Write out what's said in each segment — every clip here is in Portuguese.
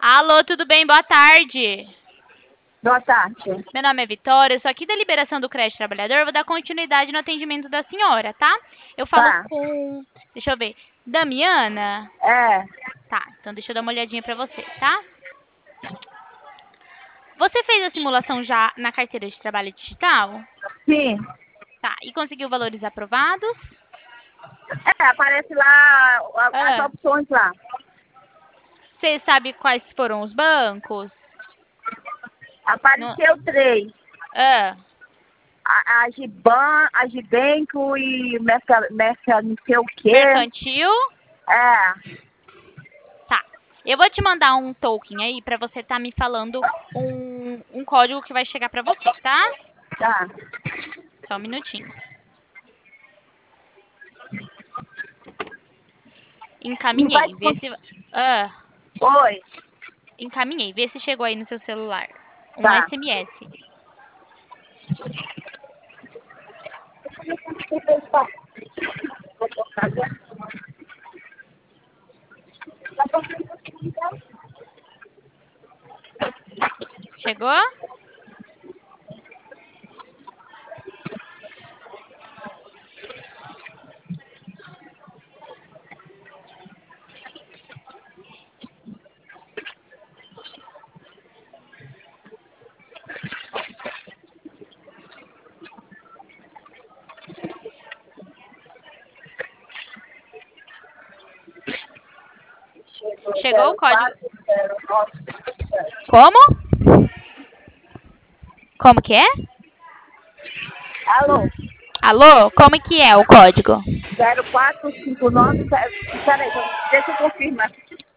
Alô, tudo bem? Boa tarde. Boa tarde. Meu nome é Vitória, eu sou aqui da liberação do crédito trabalhador. Vou dar continuidade no atendimento da senhora, tá? Eu falo Tá. com... Deixa eu ver. Damiana? É. Tá, então deixa eu dar uma olhadinha pra você, tá? Você fez a simulação já na carteira de trabalho digital? Sim. Tá, e conseguiu valores aprovados? É, aparece lá as Ah, opções lá. você sabe quais foram os bancos? No... Apareceu 3. Ah, A Giban, a Gibanco e Merca não sei o quê. mercantil? É. Tá. Eu vou te mandar um token aí pra você tá me falando um código que vai chegar pra você, tá? Tá. Só um minutinho. Não vai... Encaminhei. Vê se. Ah, Oi. encaminhei. Vê se chegou aí no seu celular. Um Tá. SMS. Chegou? Chegou o código. 0409. Como? Como que é? Alô? Alô? Como que é o código? 0459. Peraí, deixa eu confirmar.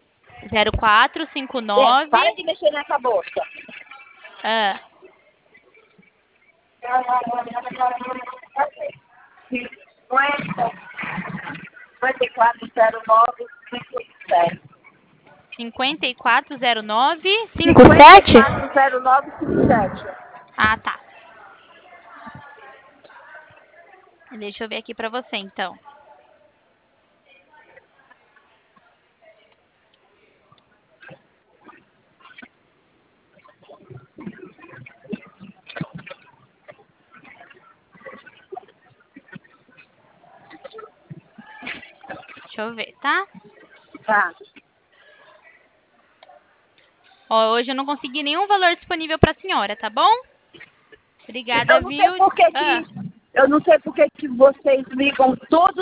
0459. Para de mexer nessa bolsa. Ah, 5409 57. 540957? 540957. Ah, tá. Deixa eu ver aqui pra você, então. Deixa eu ver, tá? Tá. Ó, hoje eu não consegui nenhum valor disponível pra senhora, tá bom? Obrigada, Eu não sei viu? por que Ah. que, eu não sei por que que vocês ligam todos